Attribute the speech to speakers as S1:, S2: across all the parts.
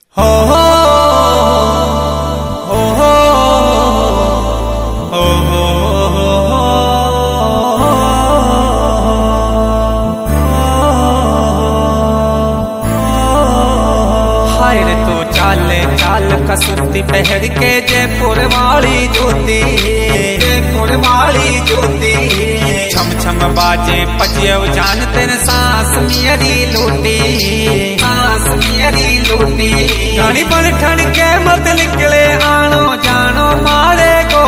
S1: हो हो हो हो हो हो हाय रे तो चाले चाल कसुती पहर के जयपुर वाली ज्योति, जयपुर वाली ज्योति छम छम बाजे पजियो जान तेरे सांस मेरी लूटी, सांस मेरी लूटी घड़ी पर ठन के मत निकले आनो जानो मारे को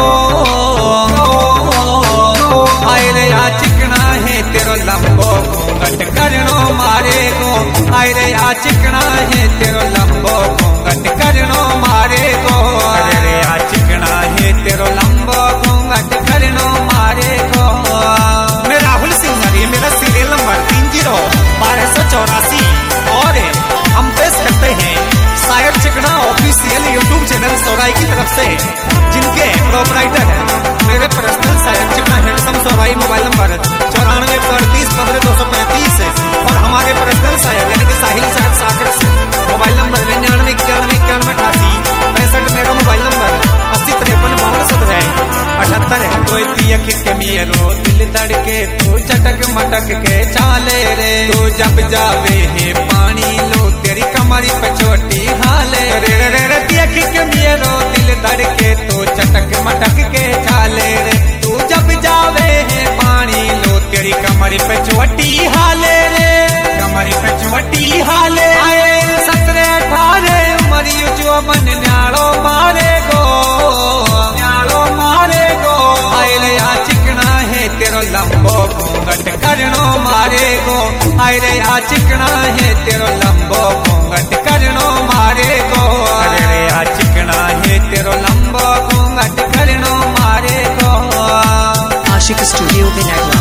S1: आए रे आ चिकना है तेरो लंबो घूंघट करनो मारे को आए रे आ चिकना है तेरो लंबो घूंघट करनो मारे को अरे रे आ चिकना है तेरो लंबो घूंघट करनो मारे को। मैं राहुल सिंह हरी, मेरा सीरियल नंबर 30-1284 और हम पेश करते हैं शायर चिकना ऑफिशियल यूट्यूब चैनल सौराई की तरफ से, जिनके प्रोपराइटर है मेरे पर्सनल शायर चिकना हैंडसम सौराई। मोबाइल नंबर 94-135-15-235 और हमारे पर्सनल शायर यानी कि साहिल शायर सागर से मोबाइल नंबर 99-91-91-88 मेरा मोबाइल नंबर 80-53-52-78 है। कोई दियख के मेरो दिल धड़के तू चटक मटक के चाले रे, तू जब जावे है पानी लो तेरी कमरी पे छोटी हाले रे रे रे दियख के मेरो दिल धड़के तू चटक मटक के चाले रे, तू जब जावे है पानी लो तेरी कमरी पे छोटी हाले रे, कमरी पे छोटी हाले। 17-18 उमरी जो मन न्यालो मारे गो, न्यालो मारे गो आए रे आ चिकना है तेरो लंबो घूंघट करनो मारे गो, आए रे आ चिकना है तेरो लंबो घूंघट करनो मारे गो, अरे रे आ चिकना है तेरो लंबो घूंघट करनो मारे गो।
S2: आशिक स्टूडियो विनायक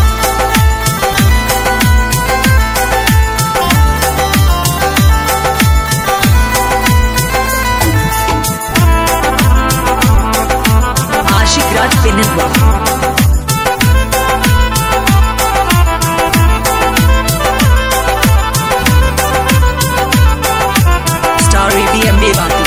S2: आशिक राज पिनिंदवा स्टार EBMB बाती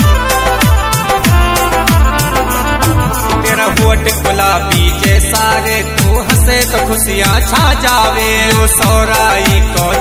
S1: तेरा होठ गुलाबी जैसा रे तू हंसे तो खुशियाँ छा जावे, ओ सौराई को